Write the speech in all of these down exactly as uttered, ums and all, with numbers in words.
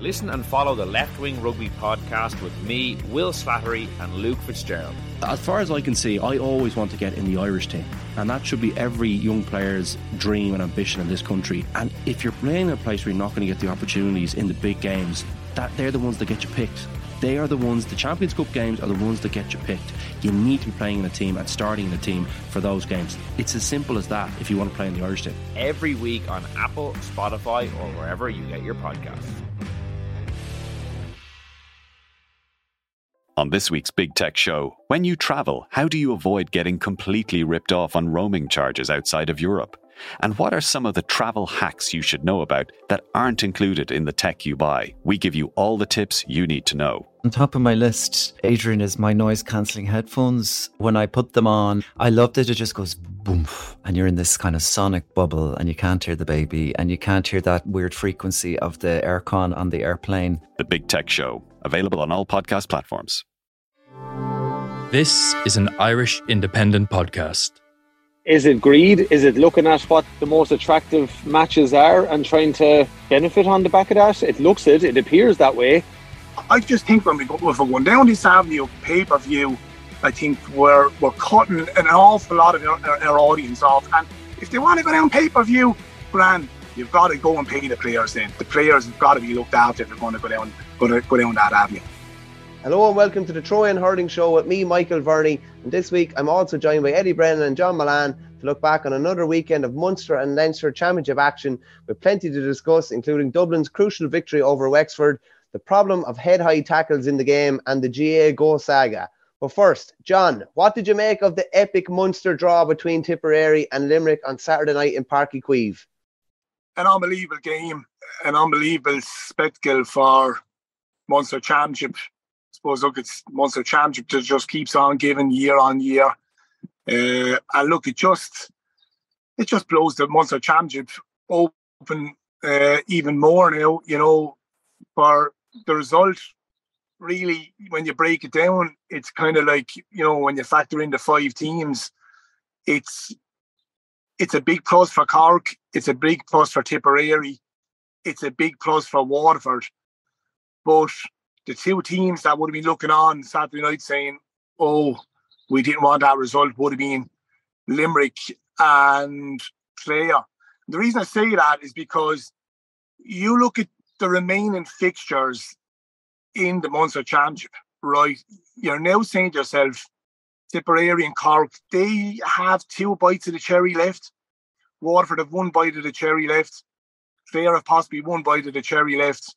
Listen and follow the Left Wing Rugby podcast with me, Will Slattery, and Luke Fitzgerald. As far as I can see, I always want to get in the Irish team, and that should be every young player's dream and ambition in this country. And if you're playing in a place where you're not going to get the opportunities in the big games, that they're the ones that get you picked. They are the ones, the Champions Cup games are the ones that get you picked. You need to be playing in a team and starting in a team for those games. It's as simple as that if you want to play in the Irish team. Every week on Apple, Spotify, or wherever you get your podcasts. On this week's Big Tech Show, when you travel, how do you avoid getting completely ripped off on roaming charges outside of Europe? And what are some of the travel hacks you should know about that aren't included in the tech you buy? We give you all the tips you need to know. On top of my list, Adrian, is my noise-cancelling headphones. When I put them on, I love that it just goes boom, and you're in this kind of sonic bubble, and you can't hear the baby, and you can't hear that weird frequency of the aircon on the airplane. The Big Tech Show, available on all podcast platforms. This is an Irish independent podcast. Is it greed? Is it looking at what the most attractive matches are and trying to benefit on the back of that? It looks it, it appears that way. I just think when we go, if we're going down this avenue of pay-per-view, I think we're we're cutting an awful lot of our, our, our audience off. And if they want to go down pay-per-view, grand, you've got to go and pay the players then. The players have got to be looked after if they're going to go down, go, to, go down that avenue. Hello and welcome to the Throw-In Hurling Show with me, Michael Verney. And this week I'm also joined by Eddie Brennan and John Milan to look back on another weekend of Munster and Leinster Championship action with plenty to discuss, including Dublin's crucial victory over Wexford, the problem of head-high tackles in the game, and the G A A Go saga. But first, John, what did you make of the epic Munster draw between Tipperary and Limerick on Saturday night in Páirc Uí Chaoimh? An unbelievable game, an unbelievable spectacle for Munster Championship. I suppose, look, it's Munster Championship that just keeps on giving year on year. Uh, and look, it just it just blows the Munster Championship open uh, even more now, you know, for the result. Really, when you break it down, it's kind of like, you know, when you factor in the five teams, it's it's a big plus for Cork, it's a big plus for Tipperary, it's a big plus for Waterford. But the two teams that would have been looking on Saturday night saying, oh, we didn't want that result, would have been Limerick and Clare. The reason I say that is because you look at the remaining fixtures in the Munster Championship, right? You're now saying to yourself, Tipperary and Cork, they have two bites of the cherry left. Waterford have one bite of the cherry left. Clare have possibly one bite of the cherry left.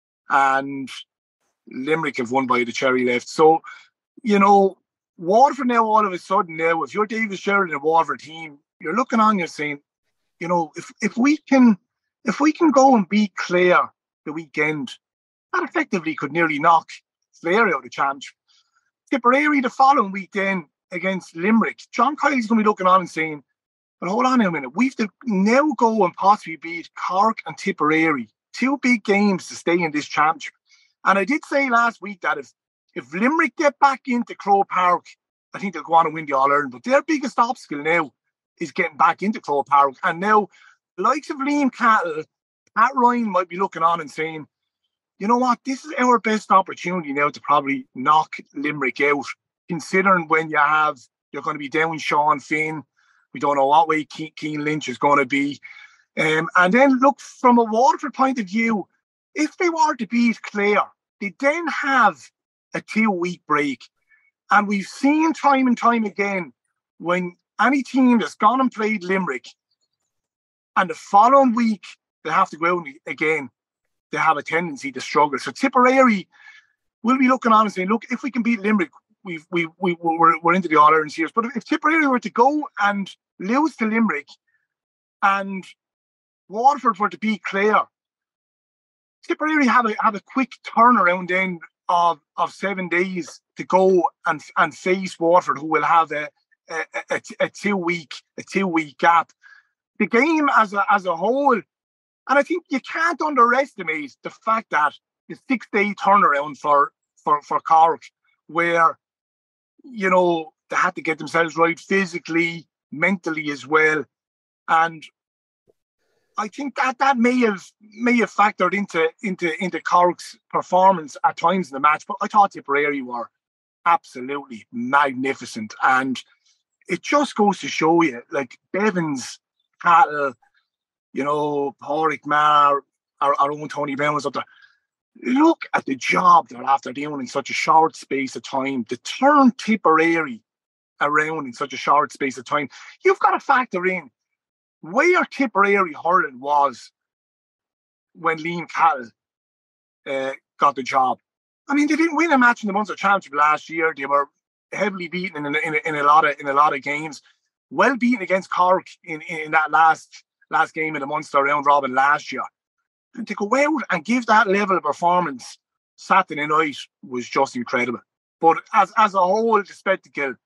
And Limerick have one bite of the cherry left. So, you know, Waterford now all of a sudden now, if you're David Sheridan and Waterford team, you're looking on, you're saying, you know, if, if we can if we can go and beat Clare the weekend, that effectively could nearly knock Clare out of the championship. Tipperary the following week then against Limerick, John Kiely's going to be looking on and saying, but hold on a minute, we have to now go and possibly beat Cork and Tipperary, two big games to stay in this championship. And I did say last week that if, if Limerick get back into Croke Park, I think they'll go on and win the All-Ireland. But their biggest obstacle now is getting back into Croke Park. And now, the likes of Liam Cattle, Pat Ryan might be looking on and saying, you know what, this is our best opportunity now to probably knock Limerick out, considering when you have, you're going to be down Sean Finn. We don't know what way Cian Lynch is going to be. Um, and then, look, from a Waterford point of view, if they were to beat Clare, they then have a two-week break. And we've seen time and time again, when any team that's gone and played Limerick, and the following week they have to go out again, they have a tendency to struggle. So Tipperary will be looking on and saying, look, if we can beat Limerick, we've, we, we, we're, we're into the All-Ireland series. But if, if Tipperary were to go and lose to Limerick and Waterford were to beat Clare, Tipperary have a have a quick turnaround then of, of seven days to go and and face Waterford, who will have a a, a, a two week a two week gap. The game as a as a whole, and I think you can't underestimate the fact that the six day turnaround for for for Cork, where you know they had to get themselves right physically, mentally as well, and I think that that may have may have factored into into into Cork's performance at times in the match. But I thought Tipperary were absolutely magnificent, and it just goes to show you, like Bevins, Cattle, you know, Pádraig Maher, our, our own Tony Brown was up there. Look at the job they're after doing in such a short space of time. To turn Tipperary around in such a short space of time, you've got to factor in where Tipperary hurling was when Liam Cattle uh, got the job. I mean, they didn't win a match in the Munster Championship last year. They were heavily beaten in, in, in a lot of in a lot of games. Well beaten against Cork in, in that last last game in the Munster round robin last year. And to go out and give that level of performance Saturday night was just incredible. But as as a whole, the spectacle,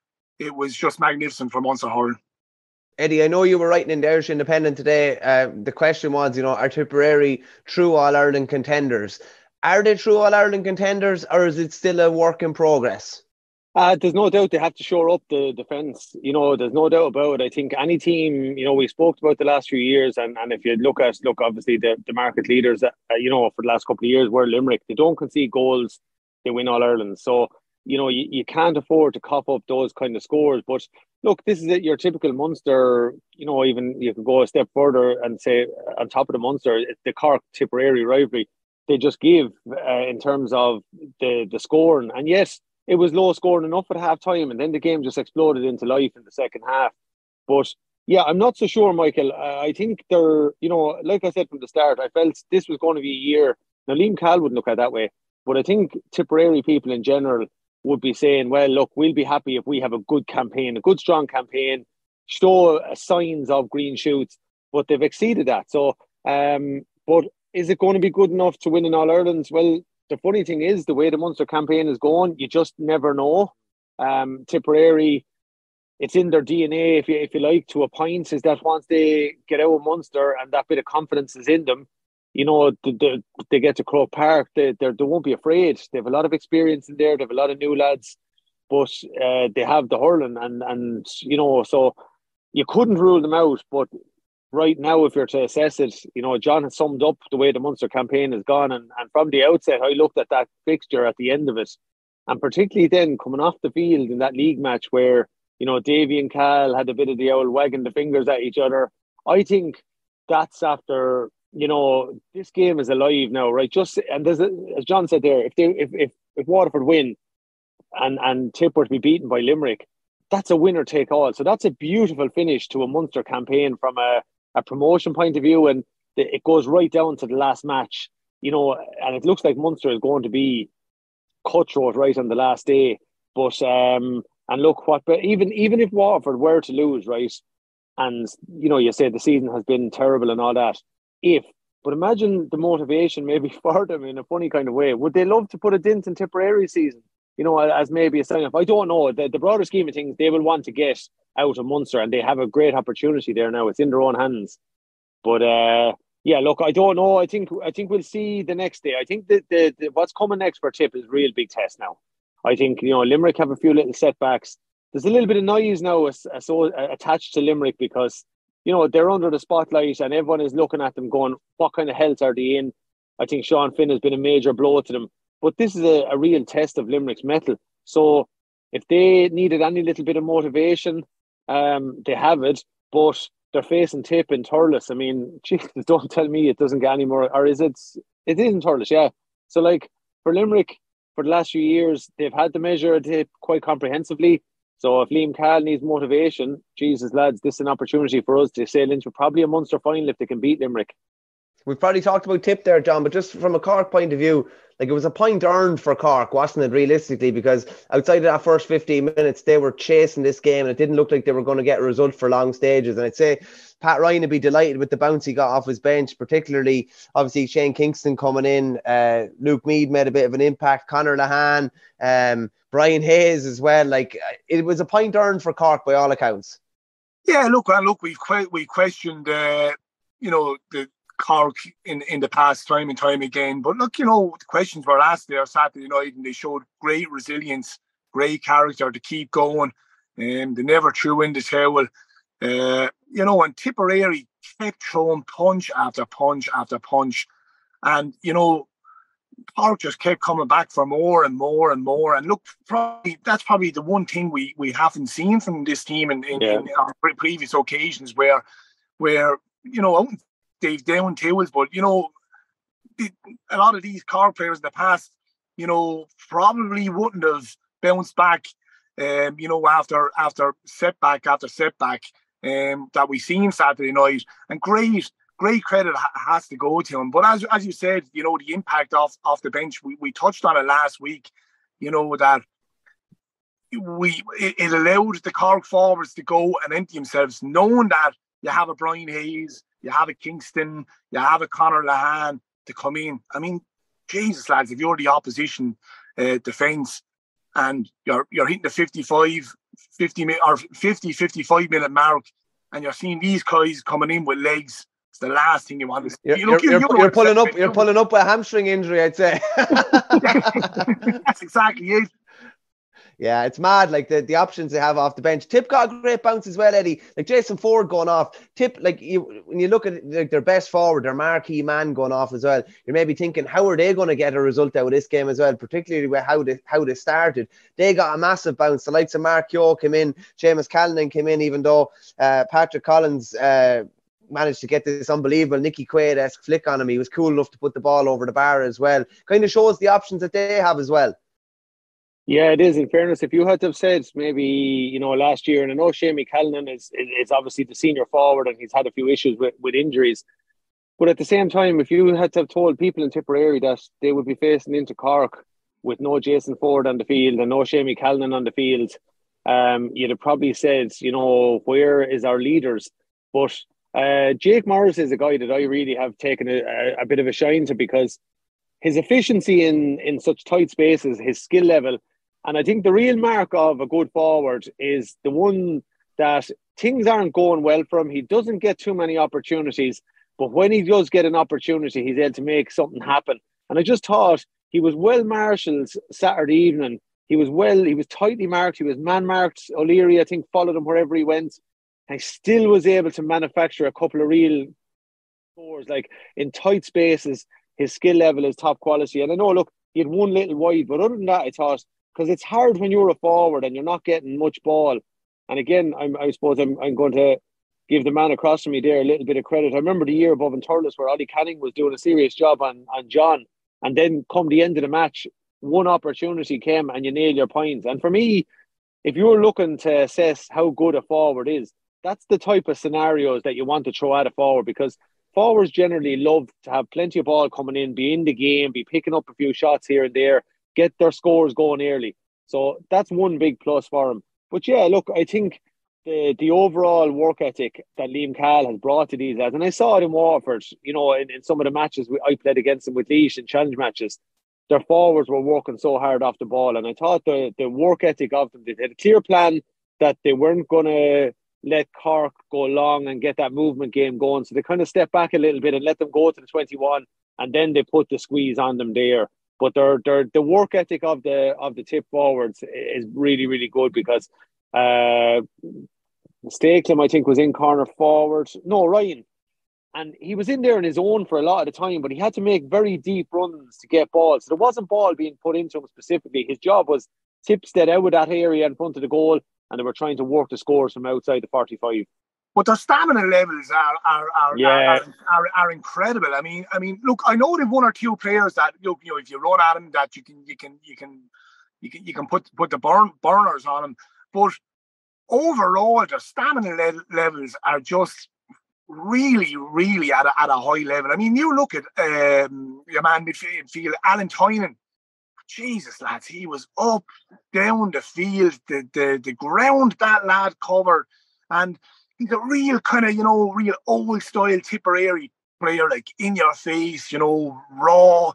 it was just magnificent for Munster hurling. Eddie, I know you were writing in the Irish Independent today. Uh, the question was, you know, are Tipperary true All-Ireland contenders? Are they true All-Ireland contenders, or is it still a work in progress? Uh, there's no doubt they have to shore up the defence. You know, there's no doubt about it. I think any team, you know, we spoke about the last few years, and, and if you look at, look, obviously the, the market leaders, uh, you know, for the last couple of years were Limerick. They don't concede goals, they win All-Ireland. So, you know, you, you can't afford to cough up those kind of scores. But look, this is it, your typical Munster, you know, even you could go a step further and say on top of the Munster, it's the Cork-Tipperary rivalry. They just give uh, in terms of the, the scoring. And yes, it was low scoring enough at half time, and then the game just exploded into life in the second half. But yeah, I'm not so sure, Michael. Uh, I think they're, you know, like I said from the start, I felt this was going to be a year. Now, Liam Cahill wouldn't look at it that way, but I think Tipperary people in general would be saying, well, look, we'll be happy if we have a good campaign, a good, strong campaign, show signs of green shoots, but they've exceeded that. So, um, but is it going to be good enough to win an All-Ireland? Well, the funny thing is, the way the Munster campaign is going, you just never know. Um, Tipperary, it's in their D N A, if you if you like, to a point, is that once they get out of Munster and that bit of confidence is in them, you know, the, the, they get to Croke Park, they they won't be afraid. They have a lot of experience in there. They have a lot of new lads, but uh, they have the hurling, and and you know, so you couldn't rule them out. But right now, if you're to assess it, you know, John has summed up the way the Munster campaign has gone, and, and from the outset, I looked at that fixture at the end of it, and particularly then coming off the field in that league match where, you know, Davy and Cal had a bit of the old wagging the fingers at each other. I think that's after, you know, this game is alive now, right? Just and there's a, as John said there, if they if if, if Waterford win and and Tip were to be beaten by Limerick, that's a winner take all. So that's a beautiful finish to a Munster campaign from a, a promotion point of view, and the, it goes right down to the last match, you know, and it looks like Munster is going to be cutthroat right on the last day. But um, and look what, but even even if Waterford were to lose, right, and you know, you say the season has been terrible and all that. If, but imagine the motivation maybe for them in a funny kind of way. Would they love to put a dent in Tipperary season? You know, as maybe a sign of, I don't know, the, the broader scheme of things, they will want to get out of Munster, and they have a great opportunity there now. It's in their own hands. But uh, yeah, look, I don't know. I think I think we'll see the next day. I think that the, the what's coming next for Tip is a real big test now. I think, you know, Limerick have a few little setbacks. There's a little bit of noise now as, as, so, uh, attached to Limerick because, you know, they're under the spotlight and everyone is looking at them going, what kind of health are they in? I think Sean Finn has been a major blow to them. But this is a, a real test of Limerick's mettle. So if they needed any little bit of motivation, um, they have it. But they're facing Tip in Thurles. I mean, Jesus, don't tell me it doesn't get any more. Or is it? It is in Thurles, yeah. So, like, for Limerick, for the last few years, they've had to measure Tip quite comprehensively. So if Liam Cahill needs motivation, Jesus, lads, this is an opportunity for us to sail into probably a Munster final if they can beat Limerick. We've probably talked about Tip there, John, but just from a Cork point of view, like, it was a point earned for Cork, wasn't it, realistically? Because outside of that first fifteen minutes, they were chasing this game and it didn't look like they were going to get a result for long stages. And I'd say Pat Ryan would be delighted with the bounce he got off his bench, particularly, obviously, Shane Kingston coming in. Uh, Luke Meade made a bit of an impact. Conor Lahan, um, Brian Hayes as well. Like, it was a point earned for Cork by all accounts. Yeah, look, and look, we've que- we questioned, uh, you know, the Cork in, in the past time and time again. But look, you know, the questions were asked there Saturday night and they showed great resilience, great character to keep going. Um, they never threw in the towel. Uh, you know, and Tipperary kept throwing punch after punch after punch. And, you know, Cork just kept coming back for more and more and more. And look, probably that's probably the one thing we, we haven't seen from this team in, in, yeah. in our previous occasions where, where you know, I wouldn't say down tools, but, you know, a lot of these Cork players in the past, you know, probably wouldn't have bounced back, um, you know, after after setback after setback um, that we seen Saturday night. And great, great credit ha- has to go to him. But as as you said, you know, the impact off, off the bench, we, we touched on it last week, you know, that we it, it allowed the Cork forwards to go and empty themselves, knowing that you have a Brian Hayes, you have a Kingston, you have a Conor Lahan to come in. I mean, Jesus, lads, if you're the opposition uh, defence and you're you're hitting the fifty-five, fifty or fifty, fifty-five minute mark, and you're seeing these guys coming in with legs, it's the last thing you want to see. You're, you look, you're, you're, you're, you're pulling up. You're pulling up a hamstring injury, I'd say. That's exactly it. Yeah, it's mad, like the, the options they have off the bench. Tip got a great bounce as well, Eddie. Like Jason Ford going off. Tip, like you, when you look at like their best forward, their marquee man going off as well, you're maybe thinking, how are they going to get a result out of this game as well, particularly with how they, how they started. They got a massive bounce. The likes of Mark Keogh came in, Seamus Callanan came in, even though uh, Patrick Collins uh, managed to get this unbelievable Nicky Quaid-esque flick on him. He was cool enough to put the ball over the bar as well. Kind of shows the options that they have as well. Yeah, it is. In fairness, if you had to have said maybe, you know, last year, and I know Seamus Callanan is, is obviously the senior forward and he's had a few issues with, with injuries. But at the same time, if you had to have told people in Tipperary that they would be facing into Cork with no Jason Ford on the field and no Seamus Callanan on the field, um, you'd have probably said, you know, where is our leaders? But uh, Jake Morris is a guy that I really have taken a, a, a bit of a shine to, because his efficiency in, in such tight spaces, his skill level. And I think the real mark of a good forward is the one that things aren't going well for him. He doesn't get too many opportunities, but when he does get an opportunity, he's able to make something happen. And I just thought he was well marshalled Saturday evening. He was well, he was tightly marked. He was man-marked. O'Leary, I think, followed him wherever he went. And he still was able to manufacture a couple of real scores. Like in tight spaces, his skill level is top quality. And I know, look, he had one little wide, but other than that, I thought, because it's hard when you're a forward and you're not getting much ball. And again, I'm, I suppose I'm, I'm going to give the man across from me there a little bit of credit. I remember the year above in Thurles where Ollie Canning was doing a serious job on, on John. And then come the end of the match, one opportunity came and you nail your points. And for me, if you're looking to assess how good a forward is, that's the type of scenarios that you want to throw at a forward, because forwards generally love to have plenty of ball coming in, be in the game, be picking up a few shots here and there, get their scores going early. So that's one big plus for him. But yeah, look, I think the the overall work ethic that Liam Cahill has brought to these lads, and I saw it in Waterford, you know, in, in some of the matches we, I played against them with Laois in challenge matches, their forwards were working so hard off the ball. And I thought the, the work ethic of them, they had a clear plan that they weren't going to let Cork go long and get that movement game going. So they kind of stepped back a little bit and let them go to the twenty-one, and then they put the squeeze on them there. But their their the work ethic of the of the tip forwards is really, really good, because uh, Stakeham, I think, was in corner forward. No, Ryan. And he was in there on his own for a lot of the time, but he had to make very deep runs to get balls. So there wasn't ball being put into him specifically. His job was tip stead out of that area in front of the goal, and they were trying to work the scores from outside the forty-five. But their stamina levels are are are, yeah. are, are are incredible. I mean, I mean, look, I know they've one or two players that look, you know, if you run at them, that you can you can you can you can you can put put the burn burners on them. But overall, their stamina le- levels are just really, really at a, at a high level. I mean, you look at um, your man midfield, Alan Tynan. Jesus, lads, he was up, down the field, the the the ground that lad covered, and he's a real kind of, you know, real old style Tipperary player, like in your face, you know, raw,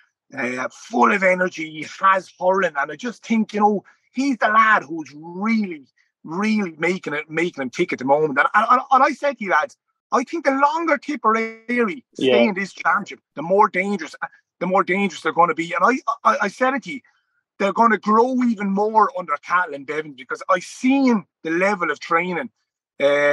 uh, full of energy, has hurling. And I just think, you know, he's the lad who's really, really making it, making him tick at the moment. And, and, and I said to you lads, I think the longer Tipperary stay yeah. in this championship, the more dangerous, the more dangerous they're going to be. And I, I, I said it to you, they're going to grow even more under Cathal and Bevan, because I've seen the level of training. Uh,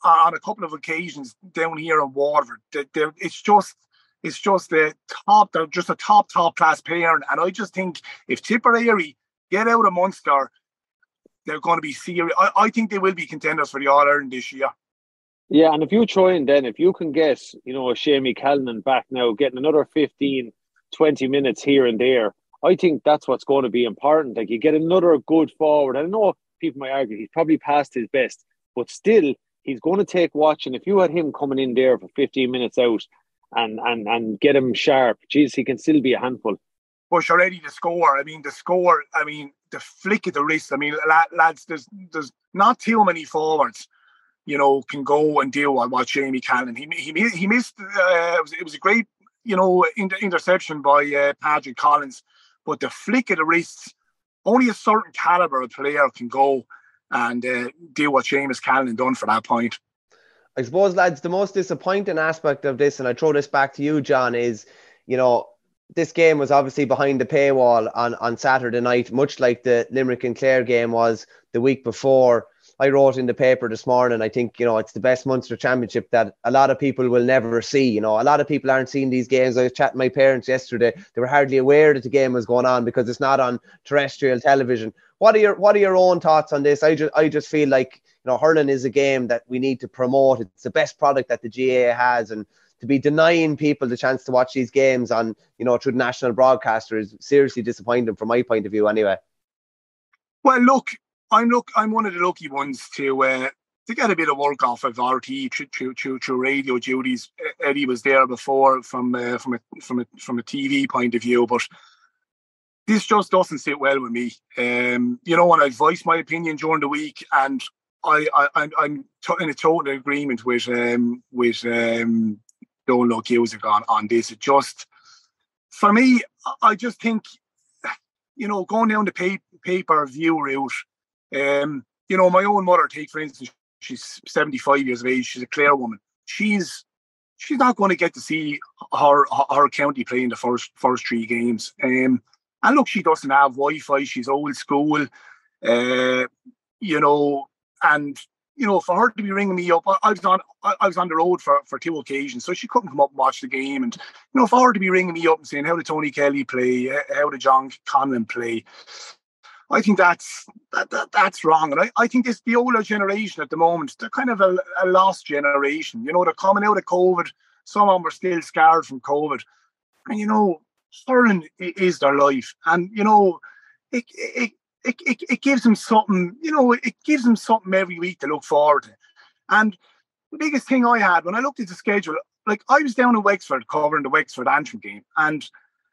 on a couple of occasions down here in Waterford. They're, they're, it's just it's just a top, they're just a top, top class pair. And I just think if Tipperary get out of Munster, they're going to be serious. I, I think they will be contenders for the All-Ireland this year. Yeah, and if you try and then, if you can get, you know, a Shamie Callanan back now, getting another fifteen, twenty minutes here and there, I think that's what's going to be important. Like, you get another good forward. I know people might argue he's probably past his best, but still, he's going to take watching. If you had him coming in there for fifteen minutes out and and and get him sharp, geez, he can still be a handful. Bush already the score. I mean, the score, I mean, the flick of the wrist. I mean, lads, there's there's not too many forwards, you know, can go and deal with what Shamie Callanan. He he he missed. Uh, it was it was a great, you know, inter- interception by uh, Patrick Collins, but the flick of the wrists, only a certain caliber of player can go and uh, do what Seamus Callanan done for that point. I suppose, lads, the most disappointing aspect of this, and I throw this back to you, John, is, you know, this game was obviously behind the paywall on, on Saturday night, much like the Limerick and Clare game was the week before. I wrote in the paper this morning, I think, you know, it's the best Munster Championship that a lot of people will never see. You know, a lot of people aren't seeing these games. I was chatting to my parents yesterday. They were hardly aware that the game was going on because it's not on terrestrial television. What are your What are your own thoughts on this? I just I just feel like, you know, hurling is a game that we need to promote. It's the best product that the G A A has, and to be denying people the chance to watch these games on, you know, through the national broadcaster is seriously disappointing from my point of view anyway. Well, look, I'm look I'm one of the lucky ones to uh, to get a bit of work off of R T through through, through, through radio duties. Eddie was there before from uh, from a from a from a T V point of view, but this just doesn't sit well with me. Um, you know, when I voice my opinion during the week, and I, I I'm I'm in a total agreement with um with um Donal Cusack on on this. It just, for me, I just think, you know, going down the pay, pay-per-view route. Um, you know, my own mother, take for instance, she's seventy-five years of age. She's a Clare woman. She's she's not going to get to see her her county play in the first first three games. Um, and look, she doesn't have Wi-Fi. She's old school. Uh, you know, and you know, for her to be ringing me up, I, I was on I, I was on the road for, for two occasions, so she couldn't come up and watch the game. And you know, for her to be ringing me up and saying, "How did Tony Kelly play? How did John Conlon play?" I think that's that, that that's wrong. And I, I think it's the older generation at the moment. They're kind of a, a lost generation. You know, they're coming out of COVID. Some of them are still scarred from COVID. And, you know, hurling is their life. And, you know, it it, it, it, it gives them something, you know, it gives them something every week to look forward to. And the biggest thing I had when I looked at the schedule, like I was down in Wexford covering the Wexford Antrim game. And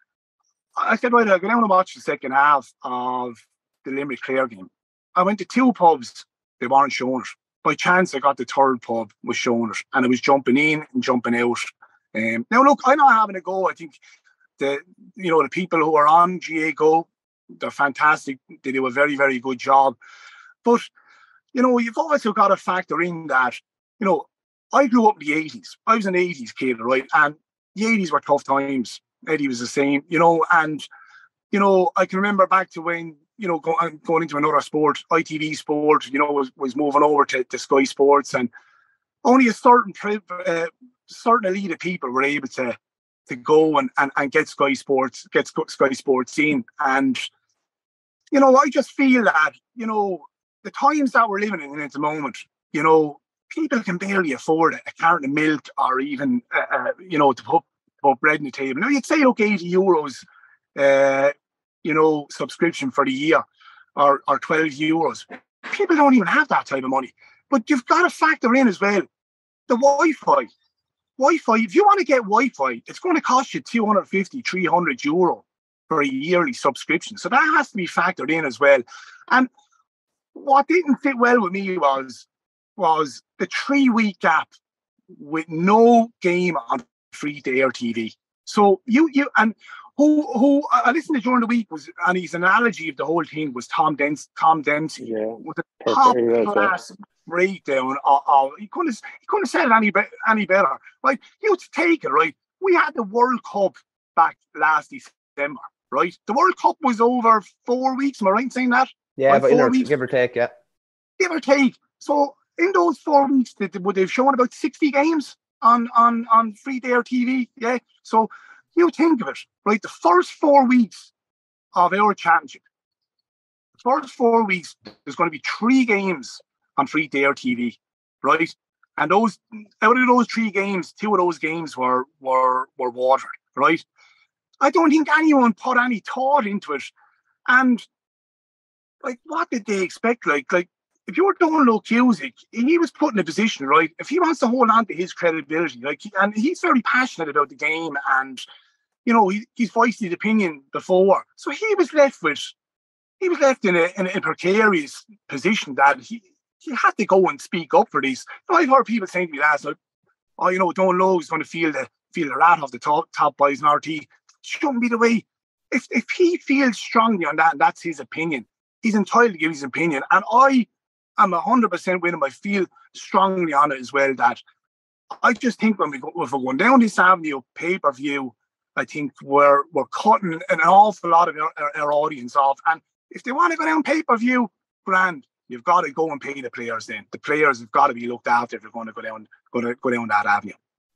I said, right, I'll go down and watch the second half of the Limerick Clare game. I went to two pubs, they weren't showing it. By chance, I got the third pub, was showing it, and it was jumping in and jumping out. Um, now, look, I'm not having a go. I think the you know the people who are on G A A Go, they're fantastic. They do a very, very good job. But you know, you've also got to factor in that, you know, I grew up in the eighties. I was an eighties kid, right? And the eighties were tough times. Eddie was the same, you know, and you know, I can remember back to when, you know, go, going into another sport, I T V sport, you know, was, was moving over to, to Sky Sports, and only a certain uh, certain elite of people were able to to go and, and, and get Sky Sports, get Sky Sports in. And, you know, I just feel that, you know, the times that we're living in at the moment, you know, people can barely afford a carton of milk or even, uh, uh, you know, to put, put bread on the table. Now, you'd say, look, eighty euros, uh, you know, subscription for the year, or, or twelve euros. People don't even have that type of money. But you've got to factor in as well the Wi-Fi. Wi-Fi, if you want to get Wi-Fi, it's going to cost you two hundred fifty, three hundred euro for a yearly subscription. So that has to be factored in as well. And what didn't fit well with me was, was the three-week gap with no game on free-to-air T V. So you, you, and Who who I listened to during the week was, and his analogy of the whole thing was Tom Dempsey. Tom Dempsey yeah, with a top class breakdown. Of, of, he couldn't have, he couldn't have said it any be, any better, right? You to take it, right? We had the World Cup back last December, right? The World Cup was over four weeks. Am I right in saying that? Yeah, like but four in weeks, give or take, yeah, give or take. So in those four weeks, they, would they've shown about sixty games on, on, on free to air T V? Yeah. So you think of it, right? The first four weeks of our championship, the first four weeks, there's going to be three games on free to air T V, right? And those, out of those three games, two of those games were were were Waterford, right? I don't think anyone put any thought into it. And like, what did they expect? Like, like if you were Donald Cusick, he was put in a position, right? If he wants to hold on to his credibility, like, and he's very passionate about the game, and you know, he, he's voiced his opinion before, so he was left with, he was left in a, in a precarious position that he he had to go and speak up for this. You know, I've heard people saying to me last night, "Oh, you know, Donald is going to feel the feel the wrath of the top top boys in R T." Shouldn't be the way. If if he feels strongly on that, and that's his opinion, he's entitled to give his opinion. And I am a hundred percent with him. I feel strongly on it as well. That I just think when we go, if we're going down this avenue of pay per view, I think we're we're cutting an awful lot of our, our, our audience off. And if they want to go down pay per view, grand, you've got to go and pay the players. Then the players have got to be looked after if they're going to go down go to go down that avenue.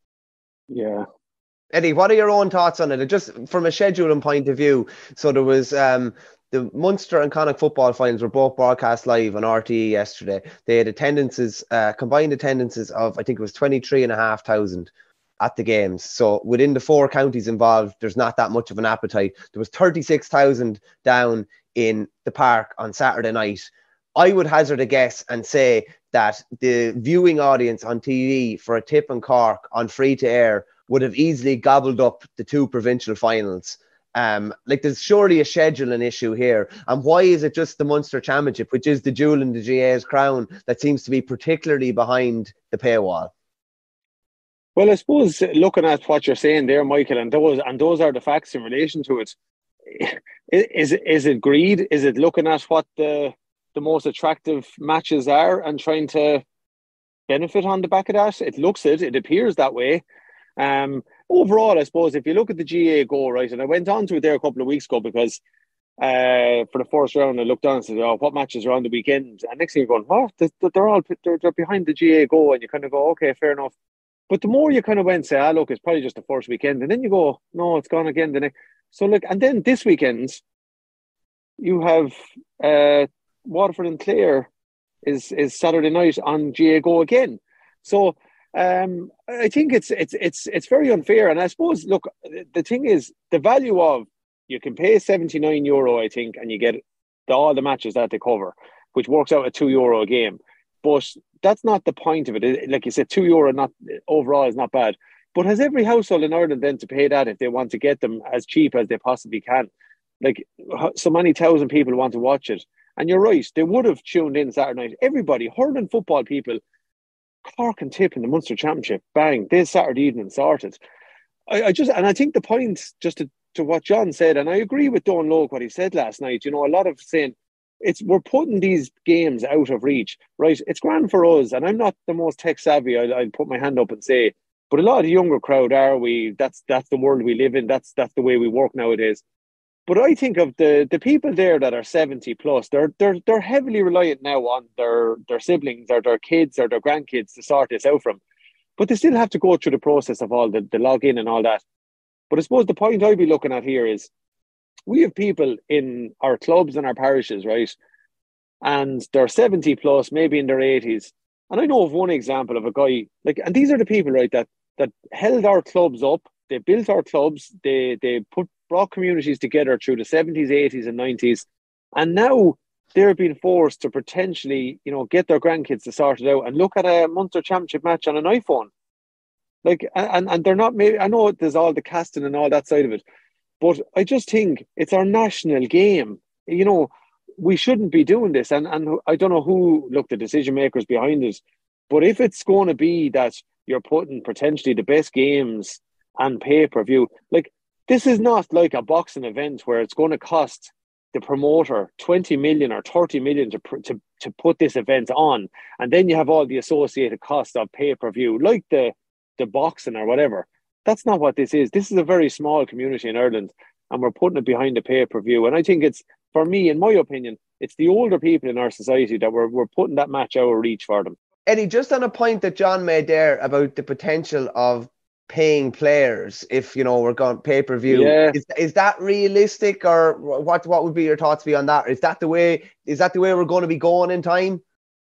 Yeah. Eddie, what are your own thoughts on it? Just from a scheduling point of view, so there was um, the Munster and Connacht football finals were both broadcast live on R T E yesterday. They had attendances, uh, combined attendances of, I think it was twenty-three and a half thousand at the games. So within the four counties involved, there's not that much of an appetite. There was thirty-six thousand down in the park on Saturday night. I would hazard a guess and say that the viewing audience on T V for a tip in Cork on free to air would have easily gobbled up the two provincial finals. Um, like there's surely a scheduling issue here. And why is it just the Munster Championship, which is the jewel in the G A's crown, that seems to be particularly behind the paywall? Well, I suppose looking at what you're saying there, Michael, and those and those are the facts in relation to it. Is is it greed? Is it looking at what the the most attractive matches are and trying to benefit on the back of that? It looks it. It appears that way. Um, overall, I suppose if you look at the G A A go, right, and I went on to it there a couple of weeks ago because uh, for the first round I looked on and said, "Oh, what matches are on the weekend?" And next thing you're going, "What? They're all they're, they're behind the G A A go," and you kind of go, "Okay, fair enough." But the more you kind of went and say, "Ah, look, it's probably just the first weekend," and then you go, "No, it's gone again the next." So look, and then this weekend you have uh, Waterford and Clare is is Saturday night on G A A go again. So. Um, I think it's it's it's it's very unfair, and I suppose look, the thing is the value of you can pay seventy-nine euro, I think, and you get the, all the matches that they cover, which works out at two euro a game. But that's not the point of it. Like you said, two euro not overall is not bad. But has every household in Ireland then to pay that if they want to get them as cheap as they possibly can? Like so many thousand people want to watch it, and you're right, they would have tuned in Saturday night. Everybody, hurling football people. Cork and Tip in the Munster Championship, bang, this Saturday evening sorted. I, I just, and I think the point, just to, to what John said, and I agree with Don Logue, what he said last night, you know, a lot of saying, it's we're putting these games out of reach, right? It's grand for us, and I'm not the most tech savvy, I'd, I'd put my hand up and say, but a lot of the younger crowd are we, that's that's the world we live in, that's that's the way we work nowadays. But I think of the the people there that are seventy plus, they're they're they're heavily reliant now on their their siblings or their kids or their grandkids to sort this out for them. But they still have to go through the process of all the, the login and all that. But I suppose the point I'd be looking at here is we have people in our clubs and our parishes, right? And they're seventy plus, maybe in their eighties. And I know of one example of a guy, like, and these are the people, right, that that held our clubs up. They built our clubs. They they put brought communities together through the seventies, eighties and nineties. And now they're being forced to potentially, you know, get their grandkids to sort it out and look at a Munster Championship match on an iPhone. Like, and, and they're not, maybe, I know there's all the casting and all that side of it, but I just think it's our national game. You know, we shouldn't be doing this. And, and I don't know who, look, the decision makers behind it, but if it's going to be that you're putting potentially the best games on pay-per-view, like, this is not like a boxing event where it's going to cost the promoter twenty million or thirty million to, to, to put this event on. And then you have all the associated costs of pay-per-view, like the, the boxing or whatever. That's not what this is. This is a very small community in Ireland, and we're putting it behind the pay-per-view. And I think it's, for me, in my opinion, it's the older people in our society that we're, we're putting that match out of reach for them. Eddie, just on a point that John made there about the potential of paying players if, you know, we're going pay-per-view, Yeah. is is that realistic, or what what would be your thoughts beyond that? Is that the way is that the way we're going to be going in time?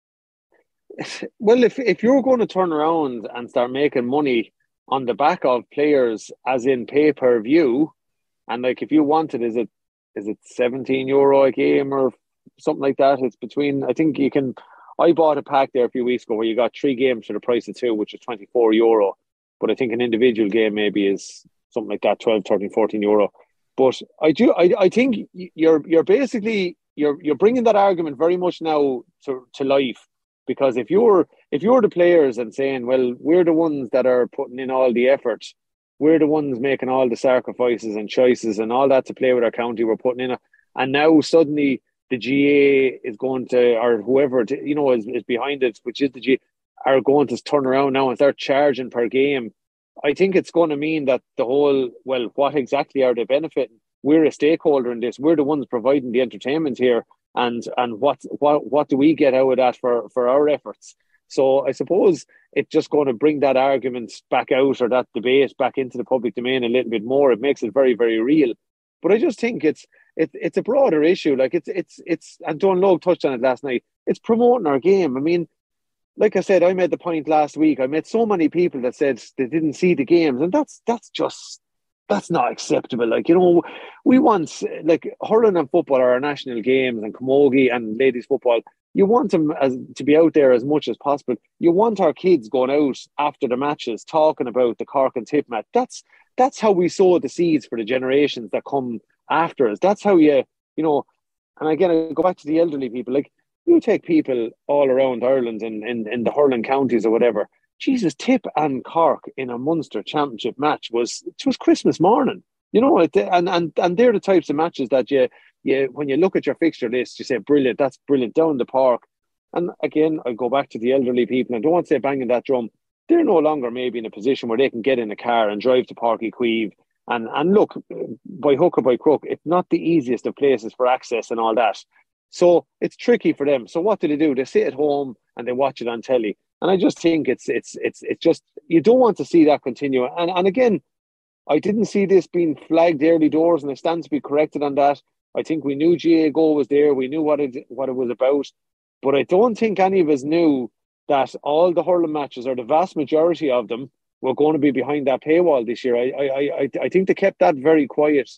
Well, if if you're going to turn around and start making money on the back of players, as in pay-per-view, and like if you wanted, is it is it seventeen euro a game or something like that? It's between, I think you can, I bought a pack there a few weeks ago where you got three games for the price of two, which is twenty-four euro. But I think an individual game maybe is something like that, twelve, thirteen, fourteen euro. But I do, I, I think you're you're basically you're you're bringing that argument very much now to, to life, because if you're if you're the players and saying, well, we're the ones that are putting in all the effort, we're the ones making all the sacrifices and choices and all that to play with our county, we're putting in, a, and now suddenly the G A is going to, or whoever you know is, is behind it, which is the G A, are going to turn around now and start charging per game. I think it's going to mean that the whole, well, what exactly are they benefiting? We're a stakeholder in this. We're the ones providing the entertainment here, and and what what what do we get out of that for for our efforts? So I suppose it's just going to bring that argument back out, or that debate back into the public domain a little bit more. It makes it very, very real. But I just think it's it's it's a broader issue. Like it's it's it's and Don Logue touched on it last night. It's promoting our game. I mean, like I said, I made the point last week. I met so many people that said they didn't see the games, and that's that's just that's not acceptable. Like, you know, we want, like, hurling and football are our national games, and camogie and ladies football. You want them as to be out there as much as possible. You want our kids going out after the matches talking about the Cork and Tip match. That's that's how we sow the seeds for the generations that come after us. That's how you, you know. And again, I go back to the elderly people. Like, you take people all around Ireland and in, in the hurling counties or whatever. Jesus, Tip and Cork in a Munster Championship match was it was Christmas morning, you know. It, and and and they're the types of matches that you you when you look at your fixture list, you say, brilliant, that's brilliant, down the park. And again, I go back to the elderly people, and I don't want to say banging that drum. They're no longer maybe in a position where they can get in a car and drive to Páirc Uí Chaoimh. And and look, by hook or by crook, it's not the easiest of places for access and all that. So it's tricky for them. So what do they do? They sit at home and they watch it on telly. And I just think it's it's it's it's just, you don't want to see that continue. And and again, I didn't see this being flagged early doors, and I stand to be corrected on that. I think we knew G A A Go was there. We knew what it what it was about. But I don't think any of us knew that all the hurling matches, or the vast majority of them, were going to be behind that paywall this year. I I I, I think they kept that very quiet.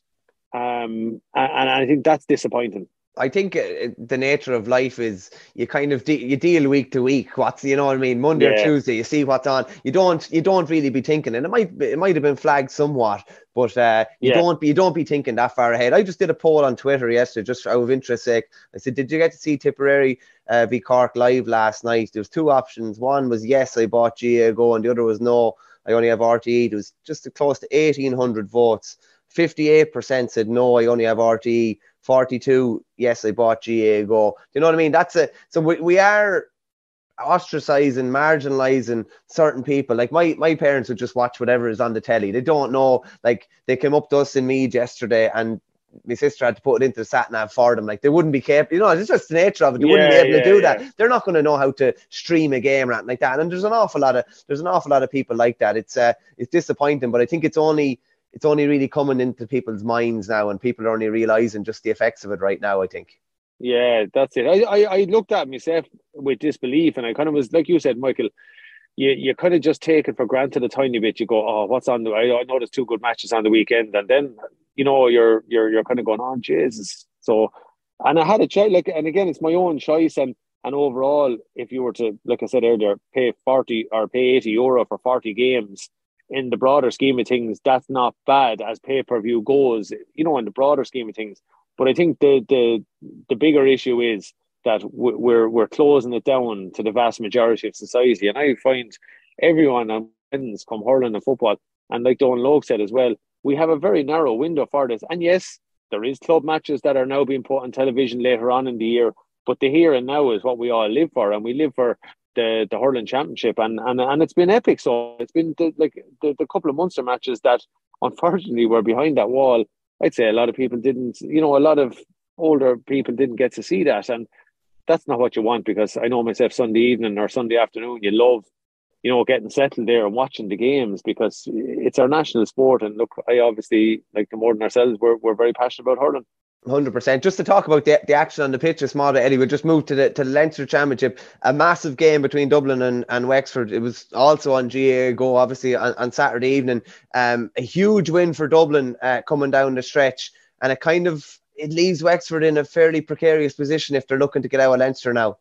Um, and, and I think that's disappointing. I think uh, the nature of life is you kind of de- you deal week to week. What's, you know what I mean? Monday yeah. or Tuesday, you see what's on. You don't you don't really be thinking, and it might it might have been flagged somewhat, but uh, you yeah. don't be you don't be thinking that far ahead. I just did a poll on Twitter yesterday, just out of interest sake. I said, did you get to see Tipperary uh, v Cork live last night? There was two options. One was yes, I bought G A A Go, and the other was no, I only have R T E. It was just close to eighteen hundred votes. fifty-eight percent said no, I only have R T E. forty-two, yes, I bought G A A Go. Do you know what I mean? That's a so we, we are ostracizing, marginalizing certain people. Like my my parents would just watch whatever is on the telly. They don't know. Like, they came up to us in Meath yesterday, and my sister had to put it into the sat nav for them. Like, they wouldn't be capable. You know, it's just the nature of it. They yeah, wouldn't be able yeah, to do yeah. that. They're not going to know how to stream a game or anything like that. And there's an awful lot of there's an awful lot of people like that. It's uh it's disappointing, but I think it's only. It's only really coming into people's minds now, and people are only realising just the effects of it right now, I think. Yeah, that's it. I, I, I looked at myself with disbelief, and I kind of was, like you said, Michael, you, you kind of just take it for granted a tiny bit. You go, oh, what's on the, I, I know there's two good matches on the weekend. And then, you know, you're, you're, you're kind of going, oh, Jesus. So, and I had a choice, like, and again, it's my own choice. And, and overall, if you were to, like I said earlier, pay forty or pay eighty euro for forty games, in the broader scheme of things, that's not bad as pay-per-view goes, you know, in the broader scheme of things. But I think the the the bigger issue is that we're we're closing it down to the vast majority of society. And I find everyone on wins come hurling and football. And like Don Logue said as well, we have a very narrow window for this. And yes, there is club matches that are now being put on television later on in the year. But the here and now is what we all live for. And we live for the the hurling championship, and and and it's been epic. So it's been the, like the, the couple of Munster matches that unfortunately were behind that wall. I'd say a lot of people didn't, you know, a lot of older people didn't get to see that, and that's not what you want, because I know myself, Sunday evening or Sunday afternoon, you love, you know, getting settled there and watching the games, because it's our national sport. And look, I obviously, like the more than ourselves, we're, we're very passionate about hurling. one hundred percent. Just to talk about the, the action on the pitch, small bit, Eddie, we'll just move to the to the Leinster Championship. A massive game between Dublin and, and Wexford. It was also on G A A Go, obviously, on, on Saturday evening. Um, a huge win for Dublin uh, coming down the stretch. And it kind of, it leaves Wexford in a fairly precarious position if they're looking to get out of Leinster now.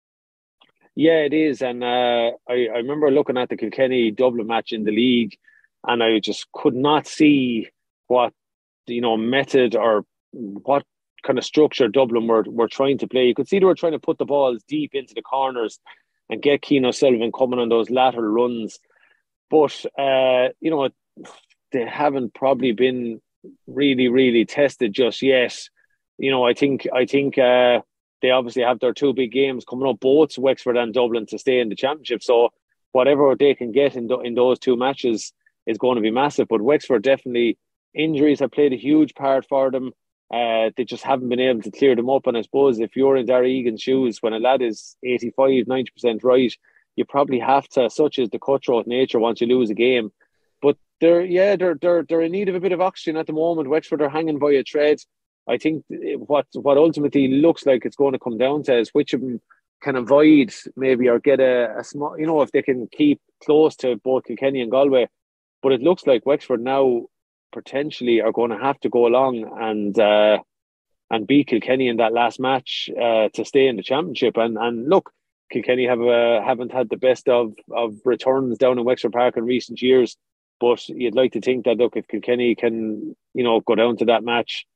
Yeah, it is. And uh, I, I remember looking at the Kilkenny-Dublin match in the league, and I just could not see what, you know, method or what kind of structure Dublin were, were trying to play. You could see they were trying to put the balls deep into the corners and get Cian O'Sullivan coming on those lateral runs. But, uh, you know, they haven't probably been really, really tested just yet. You know, I think, I think, uh, they obviously have their two big games coming up, both Wexford and Dublin, to stay in the championship. So whatever they can get in, in those two matches is going to be massive. But Wexford, definitely, injuries have played a huge part for them. Uh, they just haven't been able to clear them up. And I suppose if you're in Darragh Egan's shoes, when a lad is eighty-five, ninety percent right, you probably have to, such as the cutthroat nature once you lose a game. But they're, yeah, they're, they're, they're in need of a bit of oxygen at the moment. Wexford are hanging by a thread. I think what what ultimately looks like it's going to come down to is which of them can avoid maybe or get a, a small, you know, if they can keep close to both Kilkenny and Galway. But it looks like Wexford now potentially are going to have to go along and uh, and beat Kilkenny in that last match uh, to stay in the championship. And and look, Kilkenny have uh, haven't had the best of of returns down in Wexford Park in recent years. But you'd like to think that, look, if Kilkenny can, you know, go down to that match,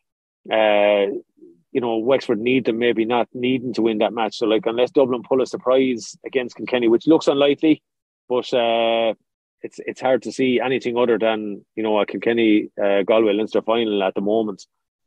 Uh, you know, Wexford need them maybe not needing to win that match. So, like, unless Dublin pull a surprise against Kilkenny, which looks unlikely, but uh, it's it's hard to see anything other than, you know, a Kilkenny uh, Galway Leinster final at the moment.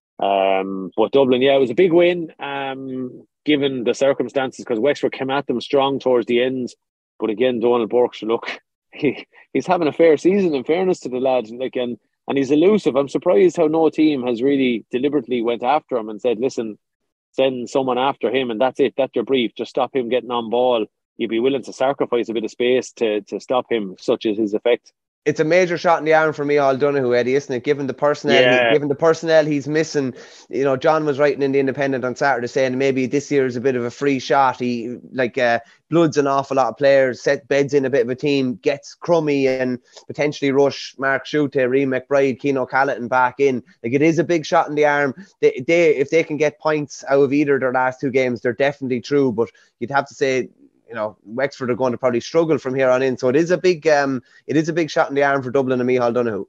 Um, but Dublin, yeah, it was a big win, um, given the circumstances, because Wexford came at them strong towards the end. But again, Donald Burke, look, he, he's having a fair season, in fairness to the lad. Like, and And he's elusive. I'm surprised how no team has really deliberately went after him and said, listen, send someone after him and that's it, that's your brief. Just stop him getting on ball. You'd be willing to sacrifice a bit of space to to stop him, such as his effect. It's a major shot in the arm for Micheál Donoghue, Eddie, isn't it? Given the personnel, yeah. given the personnel he's missing. You know, John was writing in the Independent on Saturday saying maybe this year is a bit of a free shot. He like uh, bloods an awful lot of players, set beds in a bit of a team, gets Crummy and potentially rush Mark Schutte, Reem McBride, Cian O'Callaghan back in. Like, it is a big shot in the arm. They, they if they can get points out of either of their last two games, they're definitely true. But you'd have to say, you know, Wexford are going to probably struggle from here on in. So it is a big, um, it is a big shot in the arm for Dublin and Micheál Donoghue.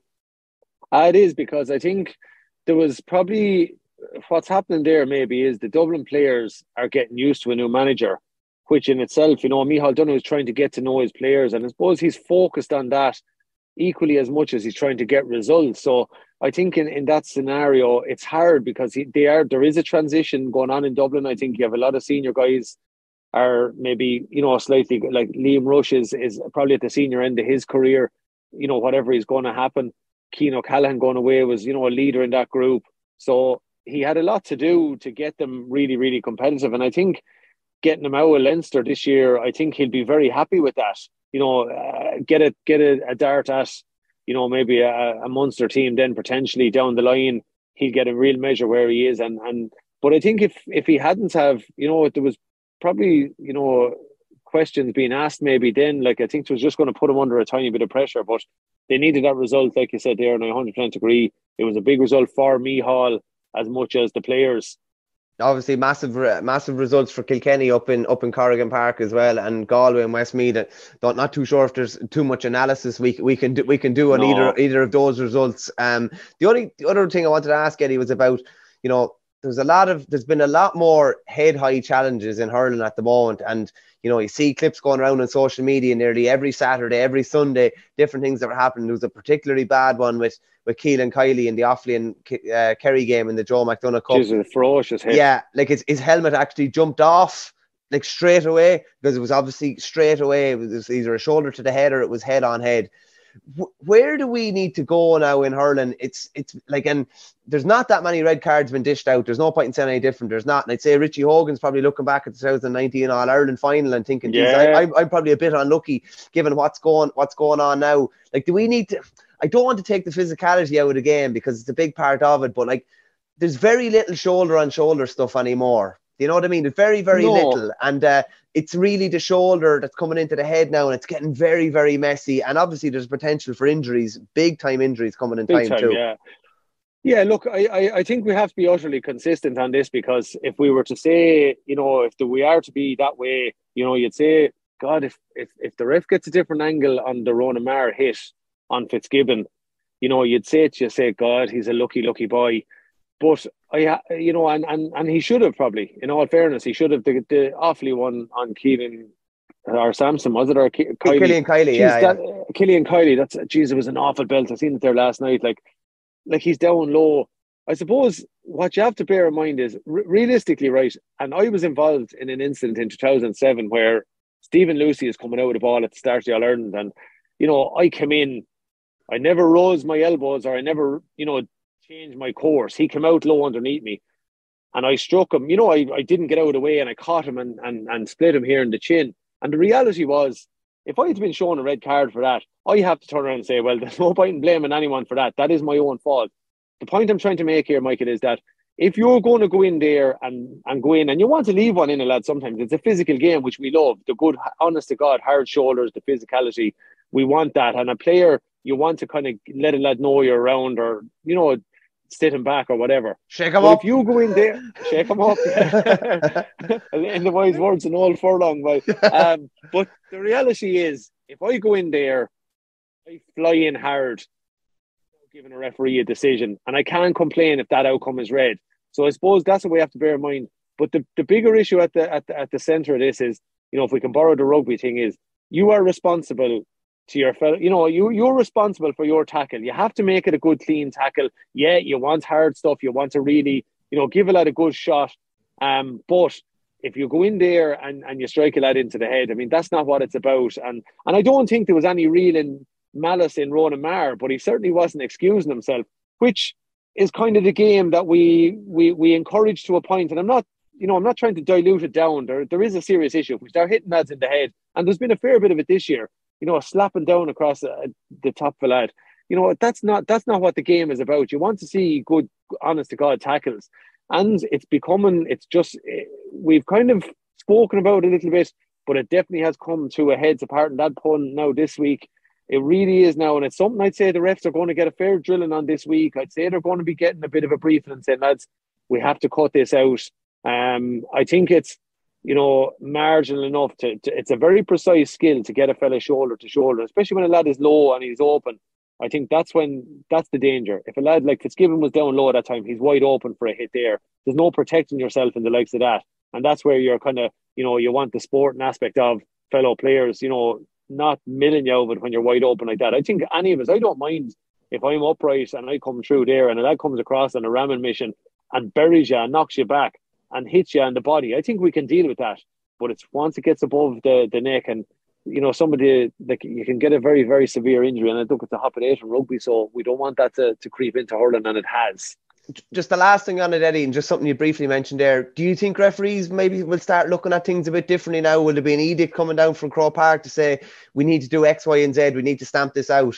Uh, it is, because I think there was probably what's happening there. Maybe is the Dublin players are getting used to a new manager, which in itself, you know, Micheál Donoghue is trying to get to know his players, and I suppose he's focused on that equally as much as he's trying to get results. So I think in, in that scenario, it's hard because he, they are there is a transition going on in Dublin. I think you have a lot of senior guys are maybe, you know, slightly like Liam Rush is, is probably at the senior end of his career, you know, whatever is going to happen. Cian O'Callaghan going away was, you know, a leader in that group. So he had a lot to do to get them really, really competitive. And I think getting him out of Leinster this year, I think he'll be very happy with that. You know, uh, get a, get a, a dart at, you know, maybe a, a Munster team then potentially down the line, he'll get a real measure where he is. And, and but I think if, if he hadn't have, you know, there was probably, you know, questions being asked maybe then, like I think it was just going to put him under a tiny bit of pressure, but they needed that result, like you said there, and I one hundred percent agree. It was a big result for Micheál as much as the players. Obviously, massive, massive results for Kilkenny up in up in Corrigan Park as well, and Galway and Westmeath. Don't not too sure if there's too much analysis we we can do we can do on no. either either of those results. Um, the only the other thing I wanted to ask Eddie was about, you know, there's a lot of there's been a lot more head high challenges in hurling at the moment, and you know, you see clips going around on social media nearly every Saturday, every Sunday, different things that are happening. There was a particularly bad one with with Keelan Kiley in the Offaly and uh, Kerry game in the Joe McDonagh Cup. Jeez, a ferocious hit. Yeah, like his, his helmet actually jumped off like straight away, because it was obviously straight away. It was either a shoulder to the head or it was head on head. where do we need to go now in hurling? It's it's like, and there's not that many red cards been dished out. There's no point in saying any different. There's not. And I'd say Richie Hogan's probably looking back at the twenty nineteen All-Ireland final and thinking, geez, yeah. I, I, I'm probably a bit unlucky given what's going what's going on now. Like, do we need to, I don't want to take the physicality out of the game because it's a big part of it, but like, there's very little shoulder on shoulder stuff anymore. Do you know what I mean? It's very, very no. little. And uh, it's really the shoulder that's coming into the head now, and it's getting very, very messy. And obviously there's potential for injuries, big time injuries coming in big time, time too. Yeah, yeah. Look, I, I, I think we have to be utterly consistent on this, because if we were to say, you know, if the, we are to be that way, you know, you'd say, God, if, if, if the ref gets a different angle on the Ronan Maher hit on Fitzgibbon, you know, you'd say to you, say, God, he's a lucky, lucky boy. But I, you know, and, and, and he should have probably, in all fairness, he should have the, the awfully one on Keelan or Samson, was it, or Ke- Kiley? Killian Kiley, Jeez, yeah, that, yeah. Uh, Killian Kiley, that's, geez, it was an awful belt. I seen it there last night. Like, like he's down low. I suppose what you have to bear in mind is, r- realistically, right, and I was involved in an incident in two thousand seven where Stephen Lucy is coming out with the ball at the start of the All-Ireland, and, you know, I came in, I never rose my elbows, or I never, you know, changed my course. He came out low underneath me and I struck him. You know, I, I didn't get out of the way, and I caught him and, and, and split him here in the chin. And the reality was, if I had been shown a red card for that, I have to turn around and say, well, there's no point in blaming anyone for that. That is my own fault. The point I'm trying to make here, Michael, is that if you're going to go in there and, and go in, and you want to leave one in a lad sometimes, it's a physical game, which we love. The good, honest to God, hard shoulders, the physicality, we want that. And a player, you want to kind of let a lad know you're around, or, you know, sit him back or whatever. Shake him but up. If you go in there, shake him up. In the wise words, an old furlong. But, um, but the reality is, if I go in there, I fly in hard, giving a referee a decision, and I can't complain if that outcome is red. So I suppose that's what we have to bear in mind. But the, the bigger issue at the at the, at the centre of this is, you know, if we can borrow the rugby thing, is you are responsible to your fellow, you know, you, you're responsible for your tackle. You have to make it a good, clean tackle. Yeah, you want hard stuff. You want to really, you know, give a lad a good shot. Um, but if you go in there and, and you strike a lad into the head, I mean, that's not what it's about. And and I don't think there was any real in, malice in Ronan Maher, but he certainly wasn't excusing himself, which is kind of the game that we we we encourage to a point. And I'm not, you know, I'm not trying to dilute it down. There, there is a serious issue. If we start hitting lads in the head, and there's been a fair bit of it this year, you know, slapping down across uh, the top of a lad. You know, that's not that's not what the game is about. You want to see good, honest to God tackles. And it's becoming, it's just, we've kind of spoken about it a little bit, but it definitely has come to a heads apart in that pun now this week. It really is now. And it's something I'd say the refs are going to get a fair drilling on this week. I'd say they're going to be getting a bit of a briefing and saying, lads, we have to cut this out. Um, I think it's, you know, marginal enough to, to, it's a very precise skill to get a fella shoulder to shoulder, especially when a lad is low and he's open. I think that's when, that's the danger. If a lad like Fitzgibbon was down low at that time, he's wide open for a hit there. There's no protecting yourself in the likes of that. And that's where you're kind of, you know, you want the sporting aspect of fellow players, you know, not milling you over when you're wide open like that. I think any of us, I don't mind if I'm upright and I come through there and a lad comes across on a ramming mission and buries you and knocks you back and hits you on the body. I think we can deal with that. But it's once it gets above the, the neck, and, you know, some of the, the, you can get a very, very severe injury. And I think it's a hot potato in rugby, so we don't want that to, to creep into hurling, and it has. Just the last thing on it, Eddie, and just something you briefly mentioned there. Do you think referees maybe will start looking at things a bit differently now? Will there be an edict coming down from Croke Park to say we need to do X, Y, and Z, we need to stamp this out?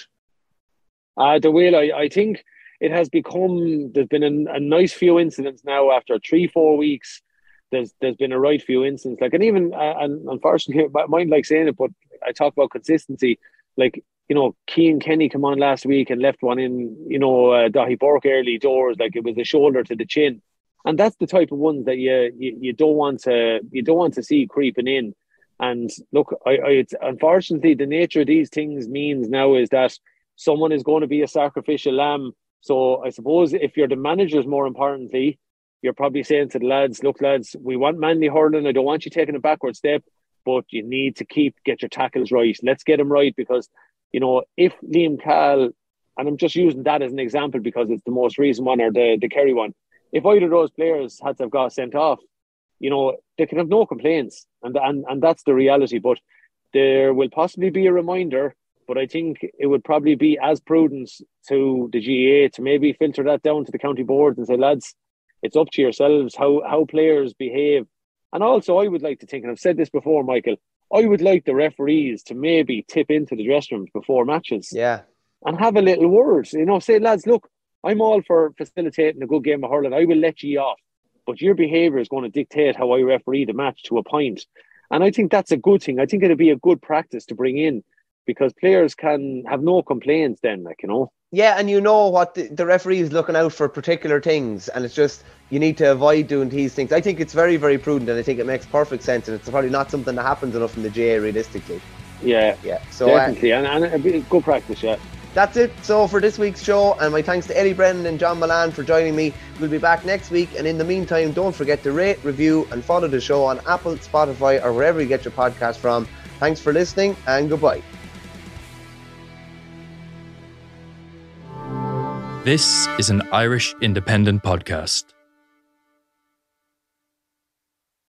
Uh, there will. I, I think it has become, there's been a, a nice few incidents now after three, four weeks. There's there's been a right few incidents. Like, and even, uh, and unfortunately, I mind like saying it, but I talk about consistency. Like, you know, Cian Kenny come on last week and left one in, you know, uh, Dahi Burke early doors, like it was a shoulder to the chin. And that's the type of ones that you, you, you don't want to, you don't want to see creeping in. And look, I, I, it's unfortunately the nature of these things means now is that someone is going to be a sacrificial lamb. So I suppose if you're the managers, more importantly, you're probably saying to the lads, look, lads, we want manly hurling. I don't want you taking a backward step, but you need to keep, get your tackles right. Let's get them right, because, you know, if Liam Cahill, and I'm just using that as an example because it's the most recent one, or the, the Kerry one, if either of those players had to have got sent off, you know, they can have no complaints. And, and, and that's the reality. But there will possibly be a reminder But I think it would probably be as prudent to the G A A to maybe filter that down to the county boards and say, lads, it's up to yourselves how, how players behave. And also, I would like to think, and I've said this before, Michael, I would like the referees to maybe tip into the dressing rooms before matches. Yeah. And have a little word. You know, say, lads, look, I'm all for facilitating a good game of hurling. I will let you off. But your behaviour is going to dictate how I referee the match to a point. And I think that's a good thing. I think it'd be a good practice to bring in, because players can have no complaints then, like, you know. Yeah, and you know what, the, the referee is looking out for particular things, and it's just, you need to avoid doing these things. I think it's very, very prudent, and I think it makes perfect sense, and it's probably not something that happens enough in the G A A realistically. Yeah, yeah, so definitely, uh, and, and it'd be good practice, yeah. That's it. So for this week's show, and my thanks to Eddie Brennan and John Malan for joining me. We'll be back next week, and in the meantime, don't forget to rate, review, and follow the show on Apple, Spotify, or wherever you get your podcast from. Thanks for listening, and goodbye. This is an Irish Independent podcast.